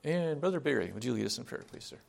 And Brother Barry, would you lead us in prayer, please, sir?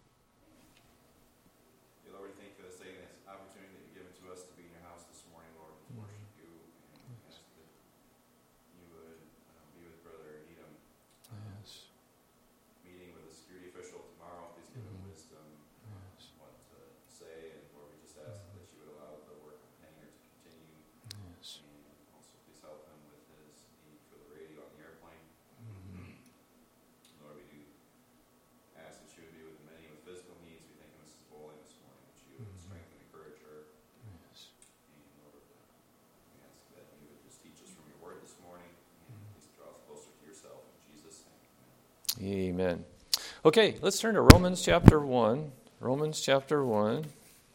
Lord, we thank you for this day and this opportunity that you've given to us to be in your house this morning, Lord, to worship you and ask that you would be with Brother Needham. Yes. Meeting with a security official tomorrow. Please give him wisdom what to say. And Lord, we just ask that you would allow the work of Hanger to continue. Yes. And also please help him with his need for the radio on the airplane. Lord, we do ask that you would be with many with physical needs. We thank you, Mrs. Bowling, this morning, that you would strengthen and encourage her. Yes. And Lord, we ask that you would just teach us from your word this morning. And please draw us closer to yourself. In Jesus' name, amen. Amen. Okay, let's turn to Romans chapter 1. Romans chapter 1.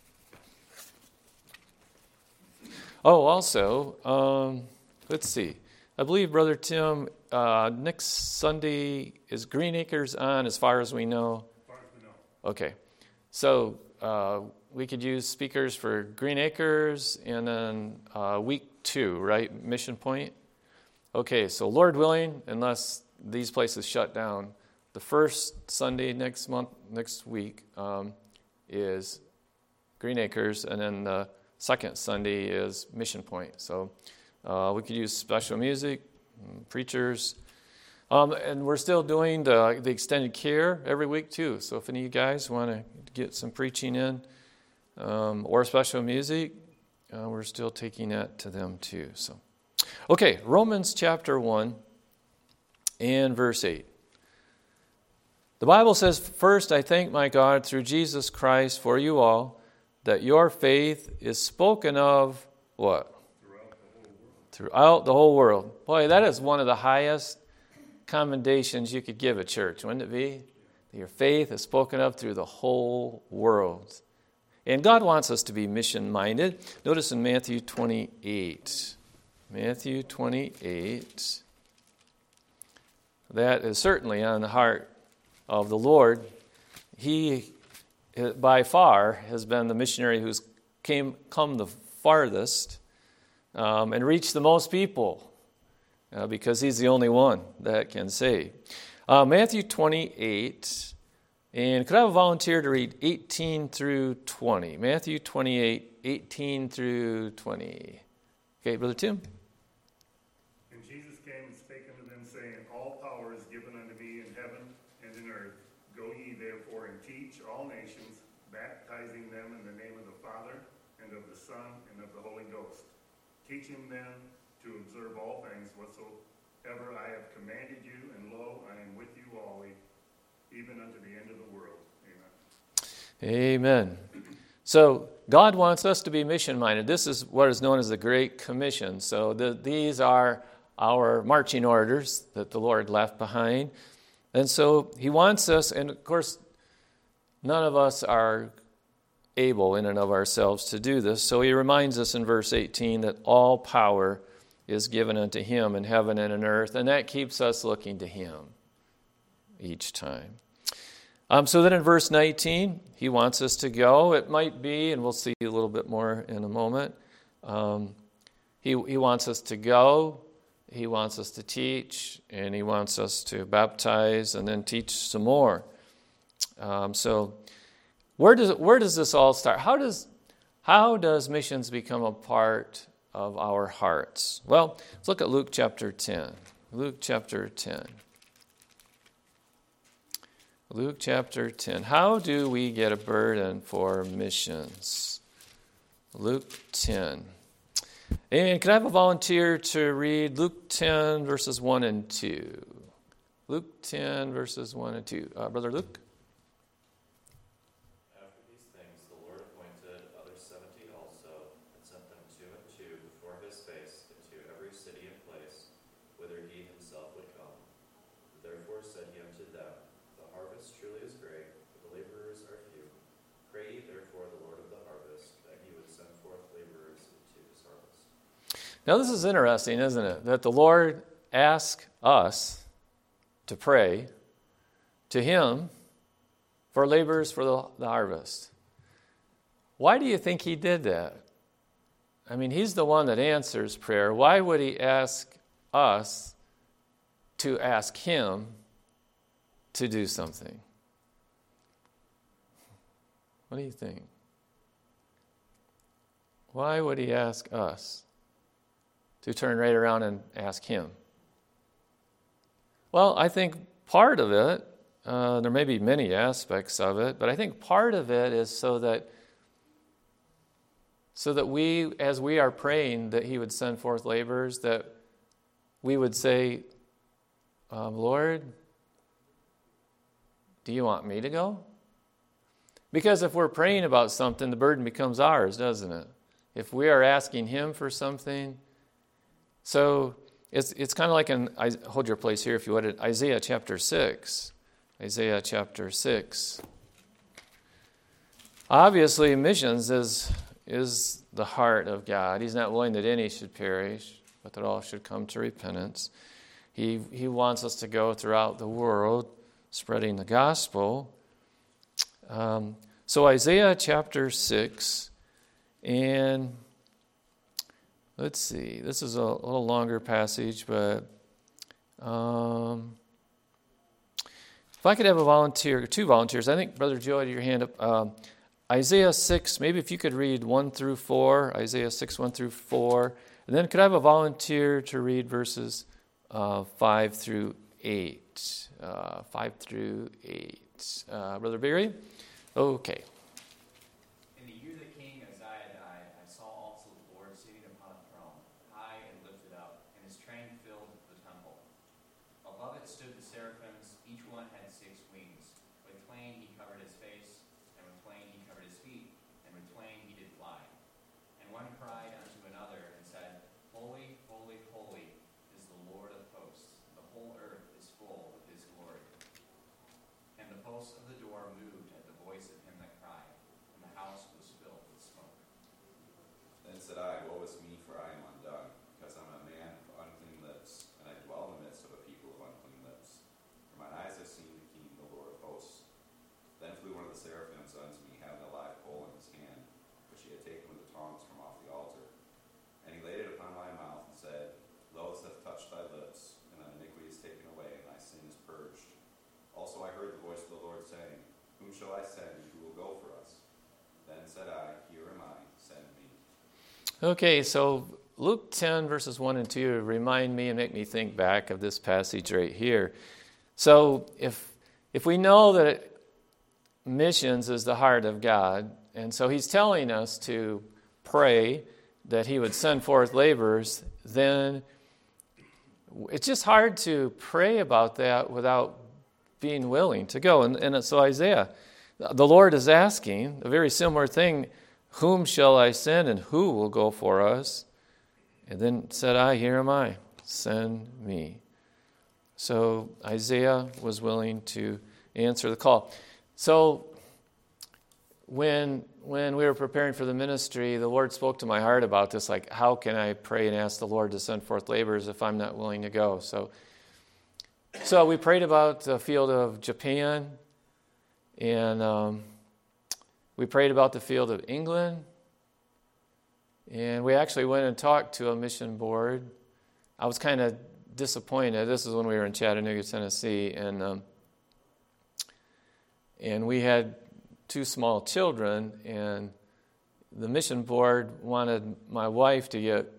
Oh, also, let's see. I believe, Brother Tim, next Sunday is Green Acres on, as far as we know? As far as we know. Okay. So we could use speakers for Green Acres and then week 2, right? Mission Point. Okay, so Lord willing, unless these places shut down, the first Sunday next week is Green Acres, and then the second Sunday is Mission Point. So we could use special music, preachers, and we're still doing the extended care every week too. So if any of you guys want to get some preaching in or special music, we're still taking that to them too. So, okay, Romans chapter 1 and verse 8. The Bible says, "First I thank my God through Jesus Christ for you all, that your faith is spoken of," what? Throughout the whole world. Boy, that is one of the highest commendations you could give a church, wouldn't it be? That your faith is spoken of through the whole world. And God wants us to be mission-minded. Notice in Matthew 28. Matthew 28. That is certainly on the heart of the Lord. He, by far, has been the missionary who's come the farthest and reached the most people because he's the only one that can save. Matthew 28, and could I have a volunteer to read 18 through 20? Matthew 28, 18 through 20. Okay, Brother Tim. And Jesus came and spake unto them, saying, All power is given unto me in heaven and in earth. Go ye therefore and teach all nations, baptizing them in the name of the Father, and of the Son, and of the Holy Ghost, teaching them to observe all things whatsoever I have commanded you, and lo, I am with you always, even unto the end of the world. Amen. Amen. So God wants us to be mission-minded. This is what is known as the Great Commission. So these are our marching orders that the Lord left behind. And so he wants us, and of course, none of us are able in and of ourselves to do this. So he reminds us in verse 18 that all power is given unto him in heaven and in earth, and that keeps us looking to him each time. So then in verse 19, he wants us to go. It might be, and we'll see a little bit more in a moment, he wants us to go, he wants us to teach, and he wants us to baptize and then teach some more. So where does this all start? How does missions become a part of our hearts? Well, let's look at Luke chapter 10. Luke chapter 10. Luke chapter 10. How do we get a burden for missions? Luke 10. And can I have a volunteer to read Luke 10, verses 1 and 2? Luke 10, verses 1 and 2. Brother Luke? After these things, the Lord appointed other 70 also, and sent them 2 and 2 before his face into every city and place, whither he himself would come. Therefore said he unto them, The harvest truly is great, but the laborers are few. Pray ye therefore the Lord of the harvest, that he would send forth laborers into his harvest. Now this is interesting, isn't it? That the Lord asks us to pray to him for laborers for the harvest. Why do you think he did that? I mean, he's the one that answers prayer. Why would he ask us to ask him to do something? What do you think? Why would he ask us to turn right around and ask him? Well, I think part of it, there may be many aspects of it, but I think part of it is so that we, as we are praying that he would send forth laborers, that we would say, Lord, do you want me to go? Because if we're praying about something, the burden becomes ours, doesn't it? If we are asking him for something. So it's kind of like hold your place here if you would, at Isaiah chapter 6. Isaiah chapter 6. Obviously, missions is the heart of God. He's not willing that any should perish, but that all should come to repentance. He wants us to go throughout the world spreading the gospel. So Isaiah chapter 6, and let's see, this is a little longer passage, but if I could have a volunteer, 2 volunteers, I think Brother Joe had your hand up. Isaiah 6, maybe if you could read 1 through 4, Isaiah 6, 1 through 4, and then could I have a volunteer to read verses 5 through 8? 5 through 8. Brother Beery? Okay. In the year that King Uzziah died, I saw also the Lord sitting upon a throne, high and lifted up, and his train filled the temple. Above it stood the seraphims, each one had 6 wings. With twain he covered his face, and with twain he covered his feet, and with twain he did fly. And one cried unto another, and said, Holy, holy, holy is the Lord of hosts. The whole earth is full of his glory. And the posts of the door moved at the voice of him that cried, and the house was filled with smoke. Then said I, Woe is me, for I am undone, because I am a man of unclean lips, and I dwell in the midst of a people of unclean lips. For mine eyes have seen the King, the Lord of hosts. Then flew one of the seraphims unto me, having a live coal in his hand, which he had taken with the tongs from off the altar. And he laid it upon my mouth, and said, Lo, this hath touched thy lips, and thine iniquity is taken away, and thy sin is purged. Also I heard the voice of the Lord saying, Whom shall I send, and who will go for us? Then said I, Here am I, send me. Okay, so Luke 10, verses 1 and 2 remind me and make me think back of this passage right here. So if we know that missions is the heart of God, and so he's telling us to pray that he would send forth laborers, then it's just hard to pray about that without being willing to go. And so Isaiah, the Lord is asking a very similar thing, whom shall I send and who will go for us? And then said I, Here am I, send me. So Isaiah was willing to answer the call. So when we were preparing for the ministry, the Lord spoke to my heart about this, like, how can I pray and ask the Lord to send forth laborers if I'm not willing to go? So we prayed about the field of Japan, and we prayed about the field of England, and we actually went and talked to a mission board. I was kind of disappointed. This is when we were in Chattanooga, Tennessee, and we had 2 small children, and the mission board wanted my wife to get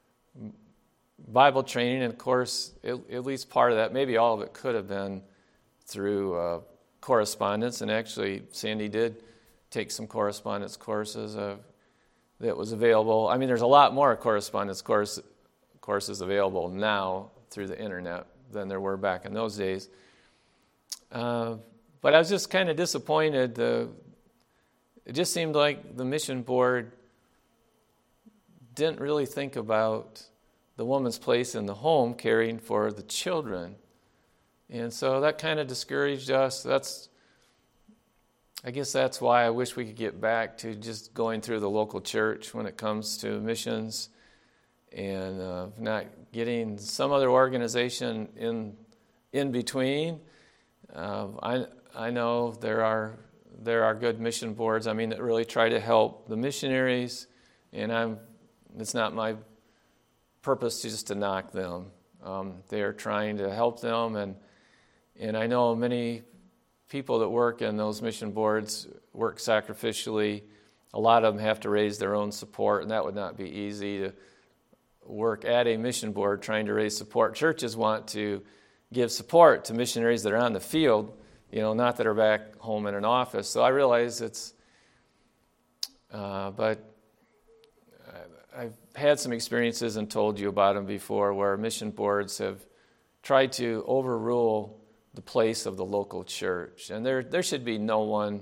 Bible training, and of course, at least part of that, maybe all of it could have been through correspondence, and actually Sandy did take some correspondence courses that was available. I mean, there's a lot more correspondence courses available now through the internet than there were back in those days. But I was just kind of disappointed. It just seemed like the mission board didn't really think about the woman's place in the home caring for the children. And so that kind of discouraged us. I guess that's why I wish we could get back to just going through the local church when it comes to missions, and not getting some other organization in between. I know there are good mission boards, that really try to help the missionaries, and it's not my purpose just to knock them. They are trying to help them, And I know many people that work in those mission boards work sacrificially. A lot of them have to raise their own support, and that would not be easy to work at a mission board trying to raise support. Churches want to give support to missionaries that are on the field, not that are back home in an office. So I realize it's, but I've had some experiences and told you about them before where mission boards have tried to overrule the place of the local church. And there should be no one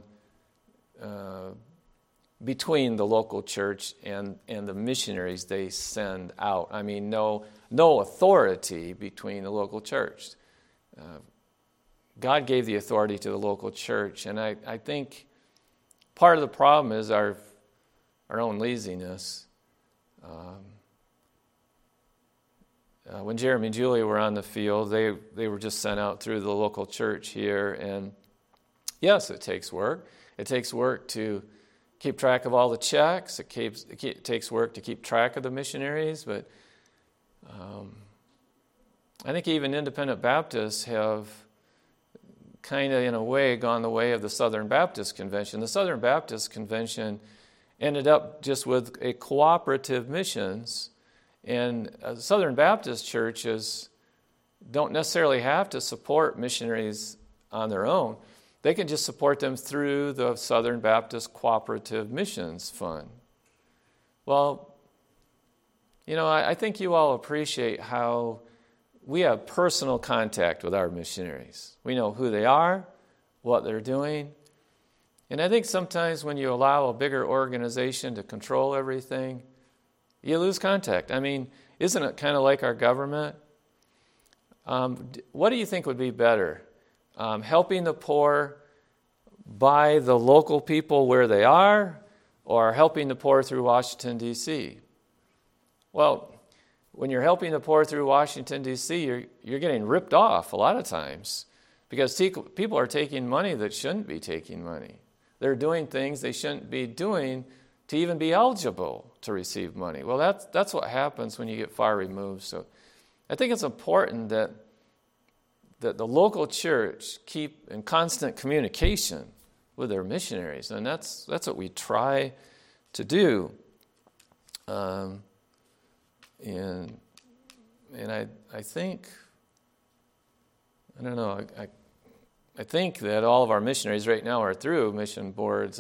between the local church and the missionaries they send out. I mean, no authority between the local church. God gave the authority to the local church, and I think part of the problem is our own laziness. When Jeremy and Julia were on the field, they were just sent out through the local church here, and yes, it takes work. It takes work to keep track of all the checks. It takes work to keep track of the missionaries, but I think even independent Baptists have kind of, in a way, gone the way of the Southern Baptist Convention. The Southern Baptist Convention ended up just with a cooperative missions, and Southern Baptist churches don't necessarily have to support missionaries on their own. They can just support them through the Southern Baptist Cooperative Missions Fund. Well, I think you all appreciate how we have personal contact with our missionaries. We know who they are, what they're doing. And I think sometimes when you allow a bigger organization to control everything, you lose contact. I mean, isn't it kind of like our government? What do you think would be better? Helping the poor by the local people where they are, or helping the poor through Washington, D.C.? Well, when you're helping the poor through Washington, D.C., you're getting ripped off a lot of times because people are taking money that shouldn't be taking money. They're doing things they shouldn't be doing to even be eligible to receive money. Well, that's what happens when you get far removed. So I think it's important that the local church keep in constant communication with their missionaries, and that's what we try to do. And I think, I don't know, I think that all of our missionaries right now are through mission boards.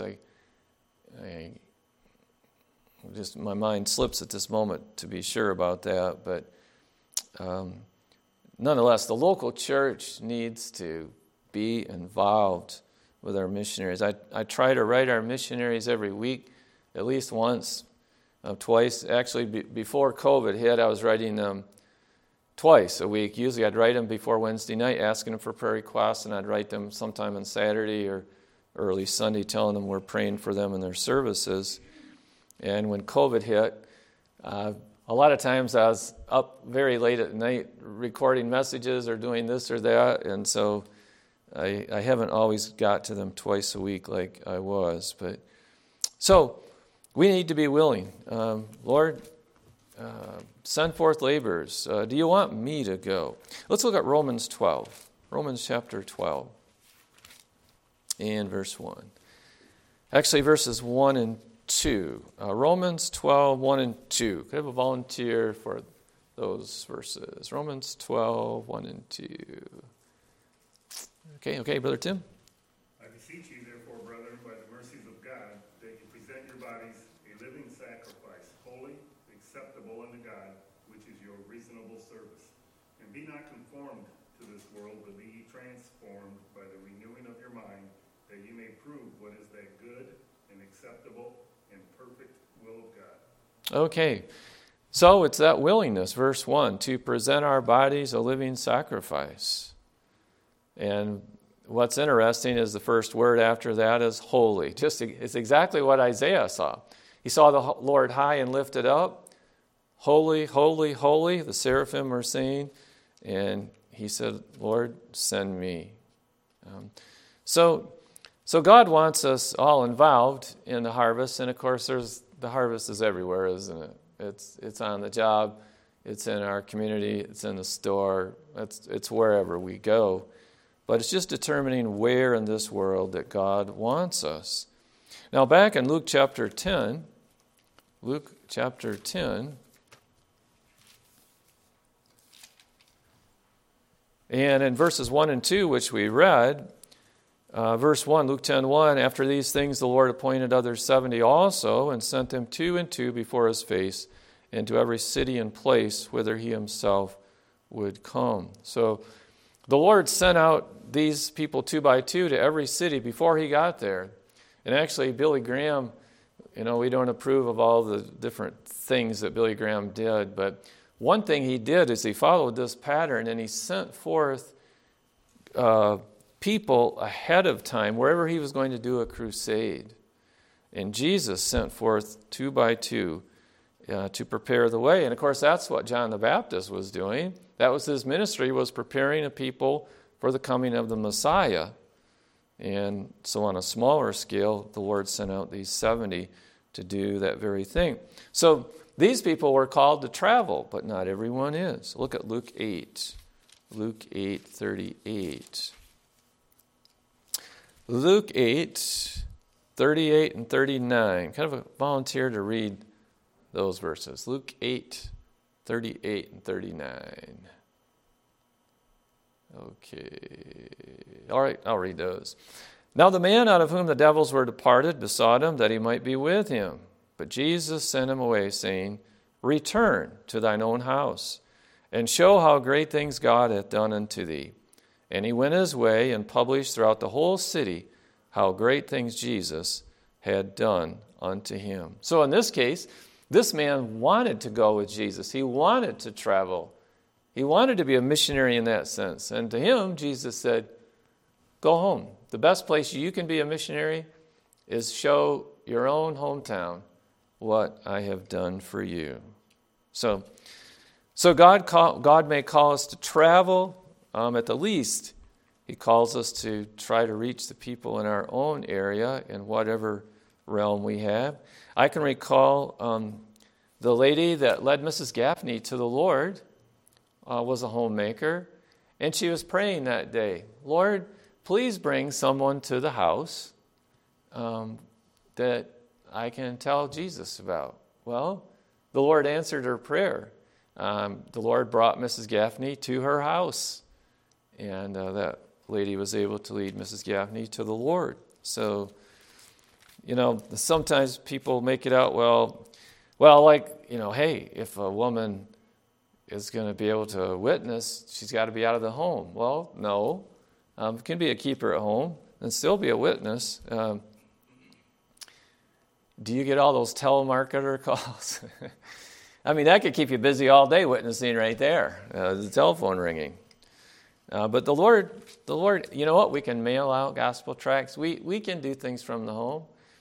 My mind slips at this moment to be sure about that, but nonetheless, the local church needs to be involved with our missionaries. I try to write our missionaries every week, at least once, twice. Actually, before COVID hit, I was writing them twice a week. Usually I'd write them before Wednesday night, asking them for prayer requests, and I'd write them sometime on Saturday or early Sunday, telling them we're praying for them in their services. And when COVID hit, a lot of times I was up very late at night recording messages or doing this or that, and so I haven't always got to them twice a week like I was. But so we need to be willing. Lord, send forth laborers. Do you want me to go? Let's look at Romans 12. Romans chapter 12 and verse 1. Actually, verses 1 and 2. Romans 12, 1 and 2. Could I have a volunteer for those verses? Romans 12, 1 and 2. Okay, Brother Tim. I beseech you, therefore, brethren, by the mercies of God, that you present your bodies a living sacrifice, holy, acceptable unto God, which is your reasonable service. And be not conformed to this world, but be ye transformed by the renewing of your mind, that you may prove what is that good and acceptable and perfect will of God. Okay, so it's that willingness, verse 1, to present our bodies a living sacrifice. And what's interesting is the first word after that is holy. It's exactly what Isaiah saw. He saw the Lord high and lifted up. Holy, holy, holy, the seraphim are singing. And he said, Lord, send me. So God wants us all involved in the harvest. And of course, the harvest is everywhere, isn't it? It's on the job. It's in our community. It's in the store. It's wherever we go. but it's just determining where in this world that God wants us. Now back in Luke chapter 10, and in verses 1 and 2, which we read, verse 1, Luke 10:1, after these things the Lord appointed others 70 also, and sent them 2 and 2 before his face, into every city and place whither he himself would come. So the Lord sent out these people 2 by 2 to every city before he got there. And actually, Billy Graham, we don't approve of all the different things that Billy Graham did, but one thing he did is he followed this pattern, and he sent forth people ahead of time wherever he was going to do a crusade. And Jesus sent forth 2 by 2 to prepare the way. And of course, that's what John the Baptist was doing. That was his ministry, was preparing a people for the coming of the Messiah. And so on a smaller scale, the Lord sent out these 70 to do that very thing. So these people were called to travel, but not everyone is. Look at Luke 8. Luke 8:38. Luke 8:38 and 39. Kind of a volunteer to read those verses. Luke 8:38 and 39. Okay. All right, I'll read those. Now the man out of whom the devils were departed besought him that he might be with him. But Jesus sent him away, saying, Return to thine own house, and show how great things God hath done unto thee. And he went his way and published throughout the whole city how great things Jesus had done unto him. So in this case, this man wanted to go with Jesus. He wanted to travel. He wanted to be a missionary in that sense. And to him, Jesus said, go home. The best place you can be a missionary is show your own hometown what I have done for you. So God may call us to travel. At the least, he calls us to try to reach the people in our own area in whatever realm we have. I can recall the lady that led Mrs. Gaffney to the Lord was a homemaker, and she was praying that day, Lord, please bring someone to the house that I can tell Jesus about. Well, the Lord answered her prayer. The Lord brought Mrs. Gaffney to her house, and that lady was able to lead Mrs. Gaffney to the Lord. So, sometimes people make it out, hey, if a woman is going to be able to witness, she's got to be out of the home. Well, no. It can be a keeper at home and still be a witness. Do you get all those telemarketer calls? I mean, that could keep you busy all day witnessing right there, the telephone ringing. But the Lord, you know what? We can mail out gospel tracts. We can do things from the home.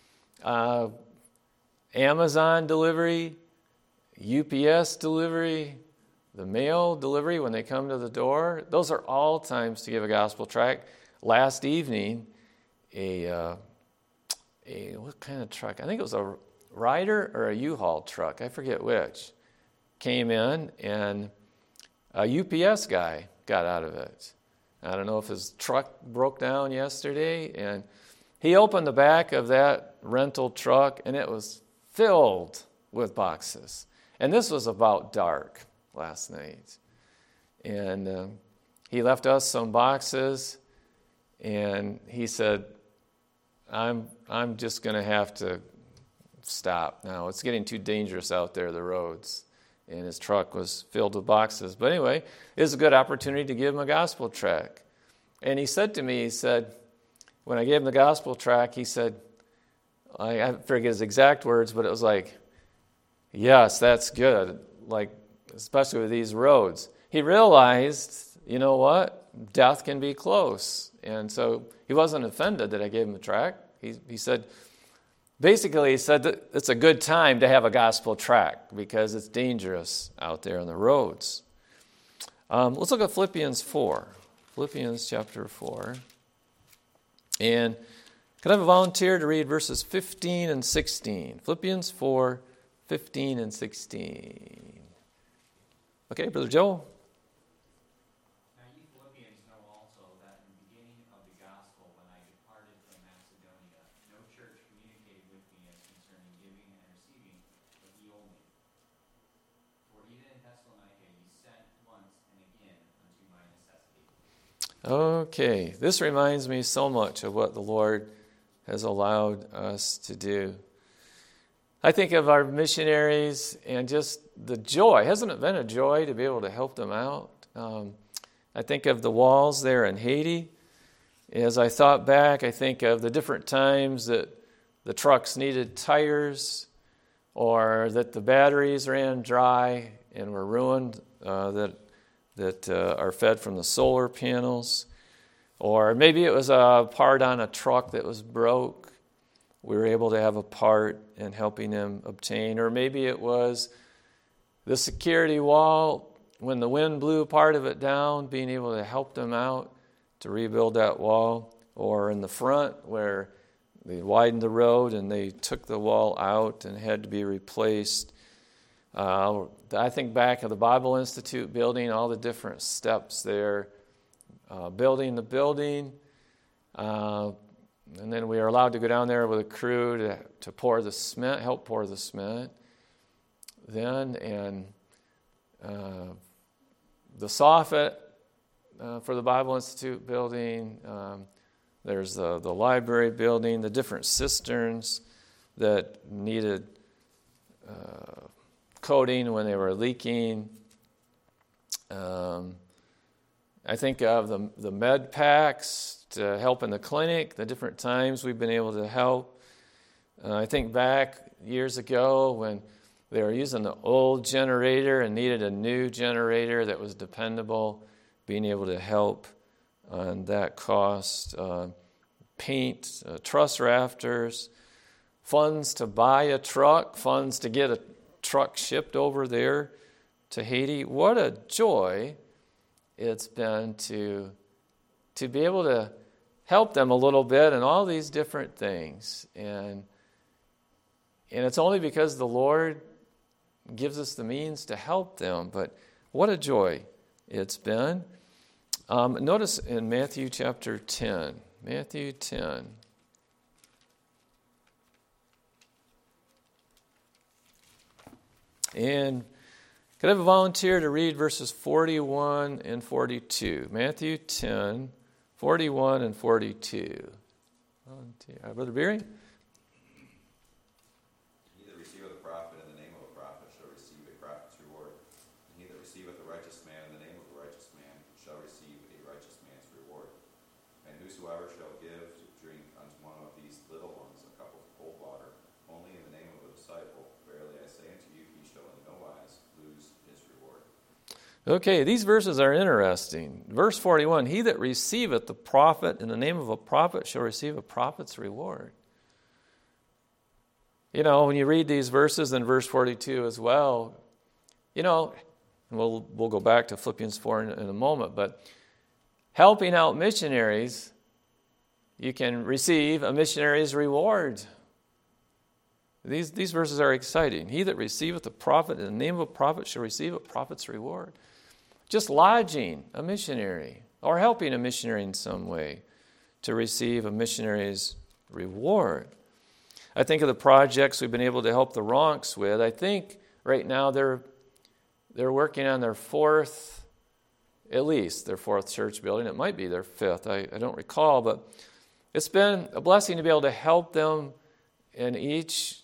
Amazon delivery, UPS delivery, the mail delivery when they come to the door. Those are all times to give a gospel tract. Last evening, what kind of truck? I think it was a Ryder or a U-Haul truck. I forget which. Came in, and a UPS guy got out of it. I don't know if his truck broke down yesterday, and he opened the back of that rental truck, and it was filled with boxes. And this was about dark last night. And he left us some boxes, and he said, I'm just going to have to stop now. It's getting too dangerous out there, the roads. And his truck was filled with boxes. But anyway, it was a good opportunity to give him a gospel tract. And he said to me, when I gave him the gospel tract, he said, I forget his exact words, but it was like, yes, that's good, especially with these roads. He realized, you know what, death can be close. And so he wasn't offended that I gave him a tract. He said that it's a good time to have a gospel tract because it's dangerous out there on the roads. Let's look at Philippians 4. Philippians chapter 4. And could I have a volunteer to read verses 15 and 16? Philippians 4, 15 and 16. Okay, Brother Joe. Now you Philippians know also that in the beginning Okay, this reminds me so much of what the Lord has allowed us to do. I think of our missionaries and just the joy. Hasn't it been a joy to be able to help them out? I think of the walls there in Haiti. As I thought back, I think of the different times that the trucks needed tires or that the batteries ran dry and were ruined, that are fed from the solar panels. Or maybe it was a part on a truck that was broke. We were able to have a part in helping them obtain. Or maybe it was the security wall, when the wind blew part of it down, being able to help them out to rebuild that wall. Or in the front where they widened the road and they took the wall out and had to be replaced. I think back of the Bible Institute building, all the different steps there, building the building, and then we were allowed to go down there with a crew to pour the cement, help pour the cement. Then, and the soffit for the Bible Institute building, there's the library building, the different cisterns that needed coating when they were leaking. I think of the med packs to help in the clinic, the different times we've been able to help. I think back years ago when they were using the old generator and needed a new generator that was dependable, being able to help on that cost. Paint, truss rafters, funds to buy a truck, funds to get a truck shipped over there to Haiti. What a joy it's been to be able to help them a little bit in all these different things. And it's only because the Lord gives us the means to help them. But what a joy it's been. Notice in Matthew chapter 10. Matthew 10. And could I have a volunteer to read verses 41 and 42? Matthew 10, 41 and 42. Volunteer. Brother Beery? He that receiveth a prophet in the name of a prophet shall receive a prophet's reward. And he that receiveth a righteous man in the name of a righteous man shall receive a righteous man's reward. And whosoever shall give to drink unto one of these little ones a cup of cold water, only in the name of a disciple, verily I say unto you, he shall in no wise lose his reward. Okay, these verses are interesting. Verse 41, he that receiveth the prophet in the name of a prophet shall receive a prophet's reward. You know, when you read these verses in verse 42 as well, you know, and we'll go back to Philippians 4 in a moment, but helping out missionaries, you can receive a missionary's reward. These verses are exciting. He that receiveth a prophet in the name of a prophet shall receive a prophet's reward. Just lodging a missionary or helping a missionary in some way to receive a missionary's reward. I think of the projects we've been able to help the Ronks with. I think right now they're working on their fourth church building. It might be their fifth. I don't recall, but it's been a blessing to be able to help them in each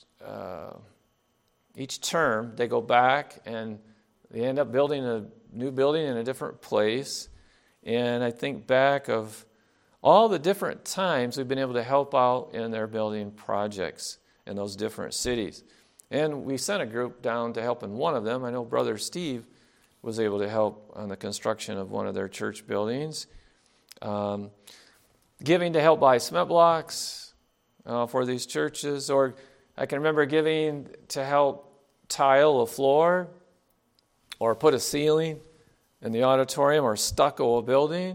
term. They go back and they end up building a new building in a different place. And I think back of all the different times we've been able to help out in their building projects in those different cities. And we sent a group down to help in one of them. I know Brother Steve was able to help on the construction of one of their church buildings. Giving to help buy cement blocks for these churches. Or I can remember giving to help tile a floor or put a ceiling in the auditorium or stucco a building.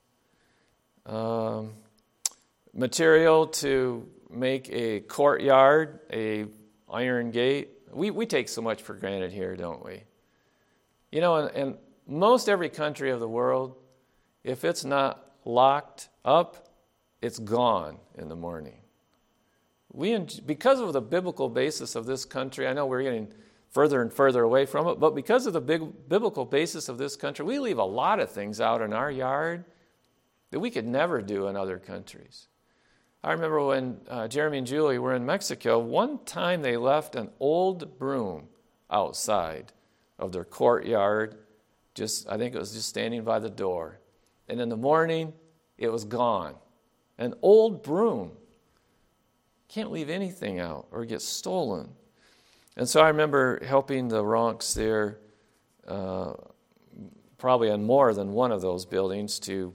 Material to make a courtyard, a iron gate. We take so much for granted here, don't we? You know, in most every country of the world, if it's not locked up, it's gone in the morning. Because of the biblical basis of this country, I know we're getting further and further away from it, but because of the biblical basis of this country, we leave a lot of things out in our yard that we could never do in other countries. I remember when Jeremy and Julie were in Mexico, one time they left an old broom outside of their courtyard. I think it was just standing by the door. And in the morning, it was gone. An old broom. Can't leave anything out or get stolen. And so I remember helping the Ronks there, probably on more than one of those buildings, to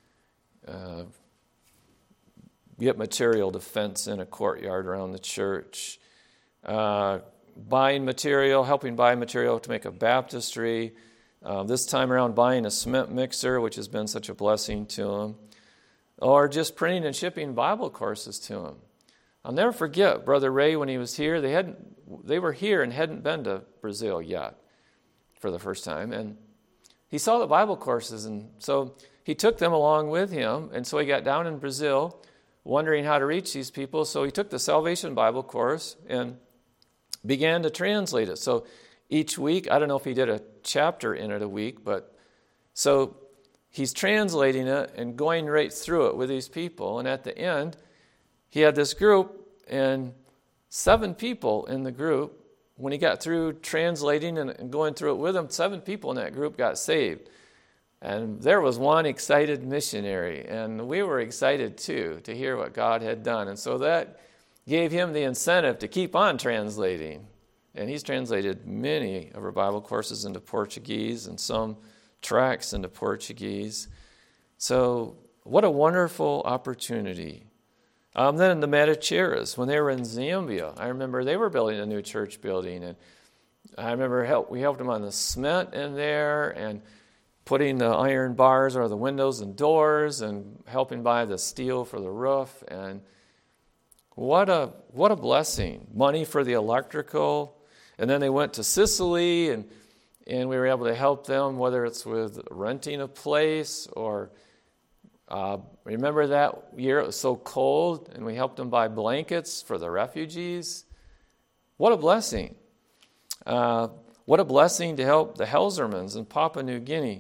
get material to fence in a courtyard around the church. Helping buy material to make a baptistry. This time around buying a cement mixer, which has been such a blessing to them. Or just printing and shipping Bible courses to them. I'll never forget Brother Ray when he was here. They were here and hadn't been to Brazil yet for the first time. And he saw the Bible courses, and so he took them along with him. And so he got down in Brazil wondering how to reach these people. So he took the Salvation Bible course and began to translate it. So each week, I don't know if he did a chapter in it a week, but so he's translating it and going right through it with these people. And at the end, he had this group, and 7 people in the group, when he got through translating and going through it with them, 7 people in that group got saved. And there was one excited missionary, and we were excited too to hear what God had done. And so that gave him the incentive to keep on translating. And he's translated many of our Bible courses into Portuguese and some tracts into Portuguese. So what a wonderful opportunity. Then in the Matacheras, when they were in Zambia, I remember they were building a new church building. And I remember we helped them on the cement in there and putting the iron bars or the windows and doors and helping buy the steel for the roof. And what a blessing. Money for the electrical. And then they went to Sicily, and we were able to help them, whether it's with renting a place or remember that year it was so cold, and we helped them buy blankets for the refugees. What a blessing. What a blessing to help the Helsermans in Papua New Guinea.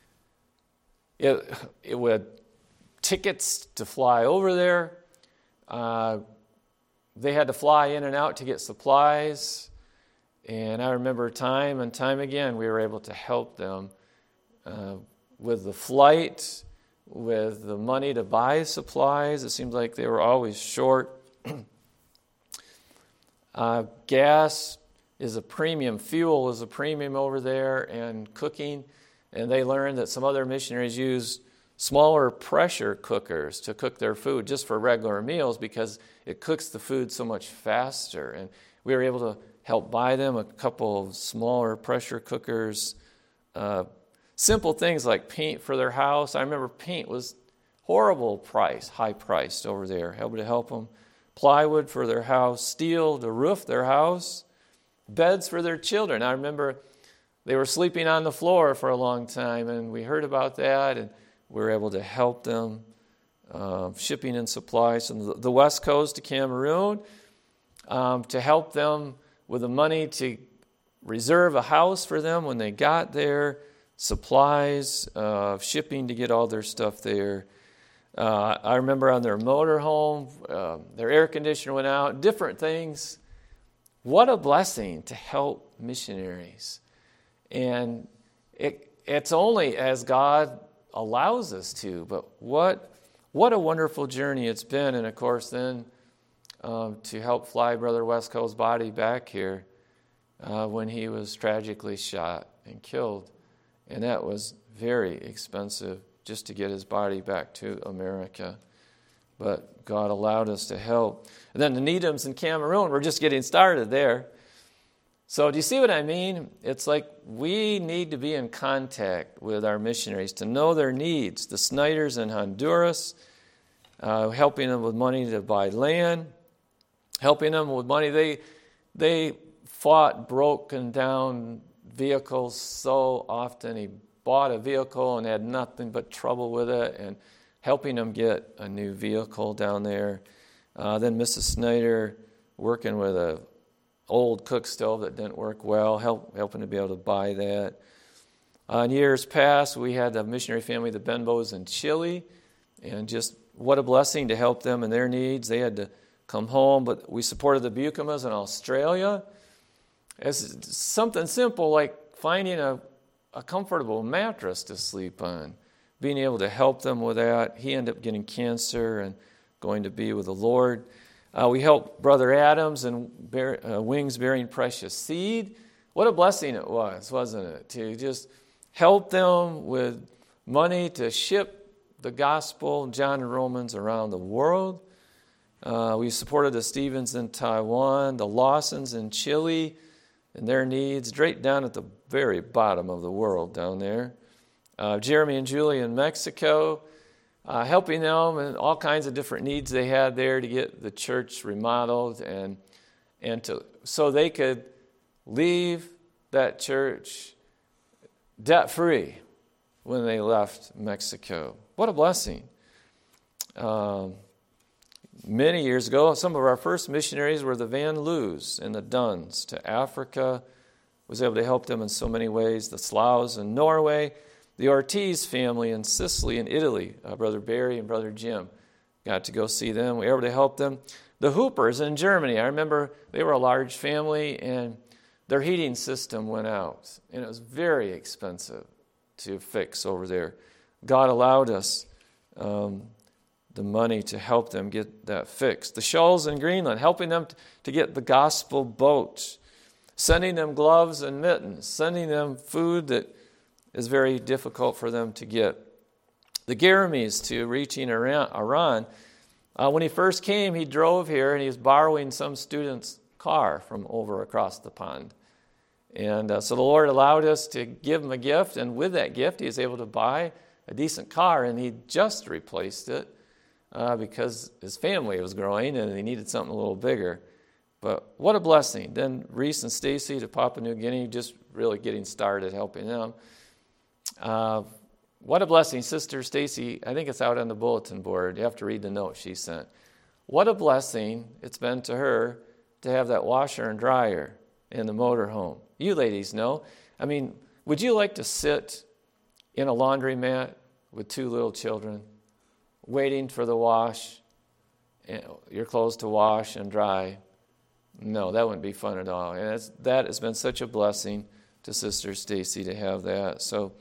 It would tickets to fly over there. They had to fly in and out to get supplies. And I remember time and time again we were able to help them with the flight, with the money to buy supplies. It seemed like they were always short. Gas is a premium. Fuel is a premium over there, and cooking. And they learned that some other missionaries used smaller pressure cookers to cook their food just for regular meals because it cooks the food so much faster. And we were able to help buy them a couple of smaller pressure cookers. Simple things like paint for their house. I remember paint was high priced over there. Able to help them. Plywood for their house, steel to roof their house, beds for their children. I remember they were sleeping on the floor for a long time, and we heard about that, and we were able to help them, shipping in supplies from the West Coast to Cameroon, to help them with the money to reserve a house for them when they got there, supplies, shipping to get all their stuff there. I remember on their motorhome, their air conditioner went out, different things. What a blessing to help missionaries. And it's only as God allows us to, but what a wonderful journey it's been. And of course then to help fly Brother Westco's body back here when he was tragically shot and killed. And that was very expensive just to get his body back to America. But God allowed us to help. And then the Needhams in Cameroon, we're just getting started there. So do you see what I mean? It's like we need to be in contact with our missionaries to know their needs. The Snyders in Honduras, helping them with money to buy land, helping them with money. They fought broken down vehicles so often. He bought a vehicle and had nothing but trouble with it, and helping them get a new vehicle down there. Then Mrs. Snyder working with a old cook stove that didn't work well, helping to be able to buy that. In years past, we had the missionary family, the Benbows in Chile, And just what a blessing to help them in their needs. They had to come home, but we supported the Bucamas in Australia. It's something simple like finding a comfortable mattress to sleep on, being able to help them with that. He ended up getting cancer and going to be with the Lord. We helped Brother Adams and Wings Bearing Precious Seed. What a blessing it was, wasn't it? To just help them with money to ship the gospel, John and Romans, around the world. We supported the Stevens in Taiwan, the Lawsons in Chile, and their needs, right down at the very bottom of the world down there. Jeremy and Julie in Mexico, helping them and all kinds of different needs they had there to get the church remodeled and so they could leave that church debt-free when they left Mexico. What a blessing. Many years ago, some of our first missionaries were the Van Loos and the Duns to Africa. Was able to help them in so many ways. The Sloughs in Norway, the Ortiz family in Sicily and Italy, Brother Barry and Brother Jim. Got to go see them. We were able to help them. The Hoopers in Germany, I remember they were a large family and their heating system went out. And it was very expensive to fix over there. God allowed us the money to help them get that fixed. The Schulls in Greenland, helping them to get the gospel boat, sending them gloves and mittens, sending them food that is very difficult for them to get. The Garamis to reaching Iran. When he first came, he drove here and he was borrowing some student's car from over across the pond. And so the Lord allowed us to give him a gift, and with that gift he was able to buy a decent car, and he just replaced it because his family was growing and he needed something a little bigger. But what a blessing. Then Reese and Stacy to Papua New Guinea, just really getting started helping them. What a blessing. Sister Stacy, I think it's out on the bulletin board. You have to read the note she sent. What a blessing it's been to her to have that washer and dryer in the motorhome. You ladies know. I mean, would you like to sit in a laundromat with two little children, waiting for the wash, your clothes to wash and dry? No, that wouldn't be fun at all. And that has been such a blessing to Sister Stacy to have that. So,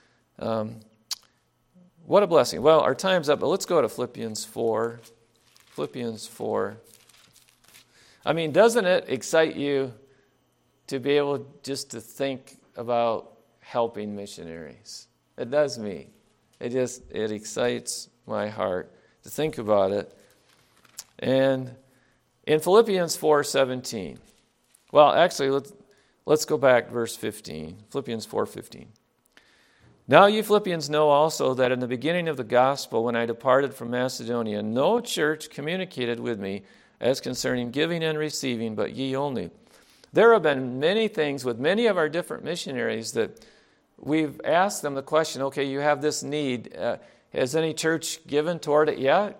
what a blessing. Well, our time's up, but let's go to Philippians 4. Philippians 4. I mean, doesn't it excite you to be able just to think about helping missionaries? It does me. It excites my heart to think about it. And in Philippians 4:17, well, actually, let's go back verse 15. Philippians 4:15. Now you Philippians know also that in the beginning of the gospel, when I departed from Macedonia, no church communicated with me as concerning giving and receiving, but ye only. There have been many things with many of our different missionaries that we've asked them the question, okay, you have this need. Has any church given toward it yet?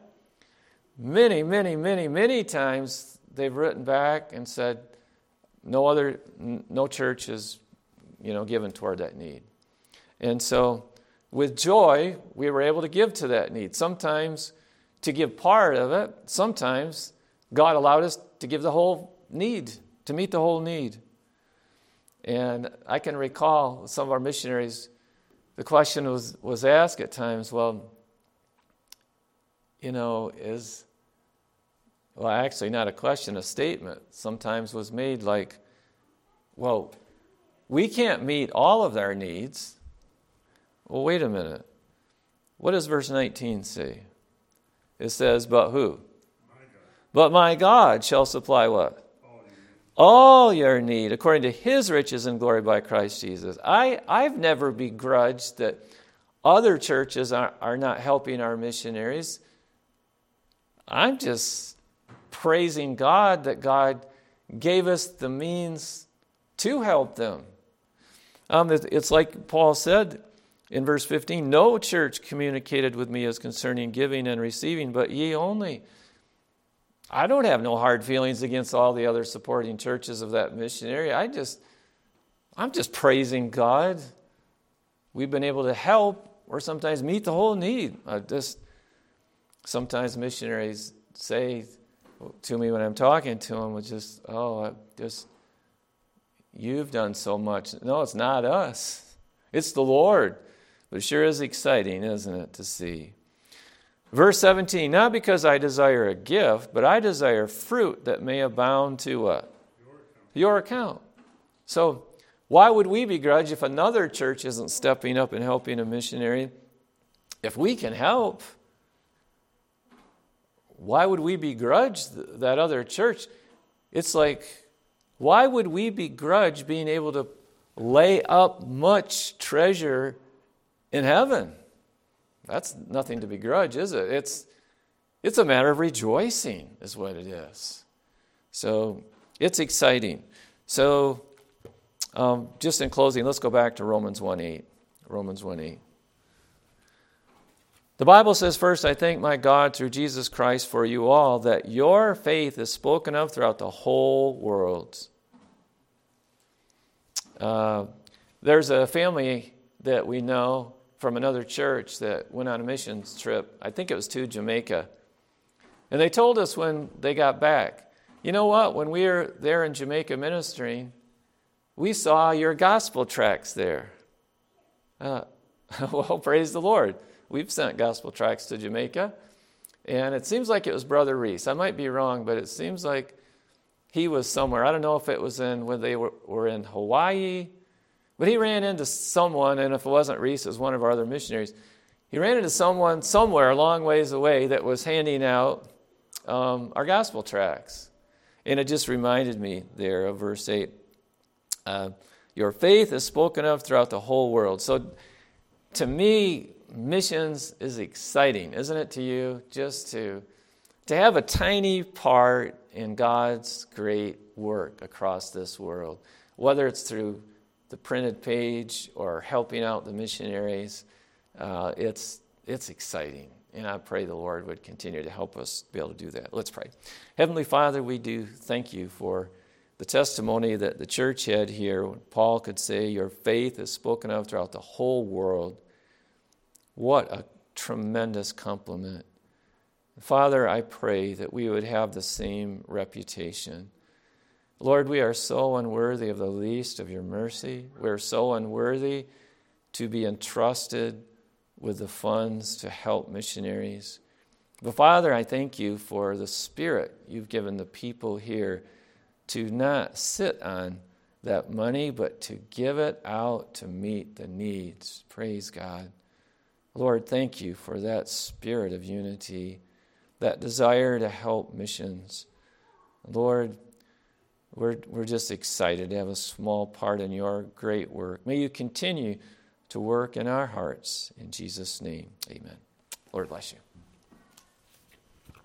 Many times they've written back and said, no church is, given toward that need. And so with joy, we were able to give to that need. Sometimes to give part of it, sometimes God allowed us to give the whole need, to meet the whole need. And I can recall some of our missionaries, the question was asked at times, actually not a question, a statement sometimes was made like, well, we can't meet all of their needs. Well, wait a minute. What does verse 19 say? It says, but who? But my God shall supply what? All your need, according to his riches and glory by Christ Jesus. I've never begrudged that other churches are not helping our missionaries. I'm just praising God that God gave us the means to help them. It's like Paul said in verse 15, no church communicated with me as concerning giving and receiving, but ye only. I don't have no hard feelings against all the other supporting churches of that missionary. I'm just praising God. We've been able to help or sometimes meet the whole need. Sometimes missionaries say to me when I'm talking to them, you've done so much. No, it's not us. It's the Lord. But it sure is exciting, isn't it, to see. Verse 17, not because I desire a gift, but I desire fruit that may abound to what? Your account. So why would we begrudge if another church isn't stepping up and helping a missionary? If we can help, why would we begrudge that other church? It's like, why would we begrudge being able to lay up much treasure in heaven? That's nothing to begrudge, is it? It's a matter of rejoicing, is what it is. So it's exciting. So just in closing, let's go back to Romans 1:8. Romans 1:8. The Bible says, first, I thank my God through Jesus Christ for you all, that your faith is spoken of throughout the whole world. There's a family that we know from another church that went on a missions trip. I think it was to Jamaica. And they told us when they got back, you know what, when we were there in Jamaica ministering, we saw your gospel tracts there. Well, praise the Lord. We've sent gospel tracts to Jamaica. And it seems like it was Brother Reese. I might be wrong, but it seems like he was somewhere. I don't know if it was when they were in Hawaii. But he ran into someone, and if it wasn't Reese, it was one of our other missionaries. He ran into someone somewhere a long ways away that was handing out our gospel tracts. And it just reminded me there of verse 8. Your faith is spoken of throughout the whole world. So to me, missions is exciting, isn't it to you? Just to have a tiny part in God's great work across this world, whether it's through the printed page or helping out the missionaries, it's exciting. And I pray the Lord would continue to help us be able to do that. Let's pray. Heavenly Father, we do thank you for the testimony that the church had here. Paul could say, your faith is spoken of throughout the whole world. What a tremendous compliment. Father, I pray that we would have the same reputation. Lord, we are so unworthy of the least of your mercy. We are so unworthy to be entrusted with the funds to help missionaries. But Father, I thank you for the spirit you've given the people here to not sit on that money, but to give it out to meet the needs. Praise God. Lord, thank you for that spirit of unity, that desire to help missions. Lord, we're just excited to have a small part in your great work. May you continue to work in our hearts. In Jesus' name, amen. Lord bless you.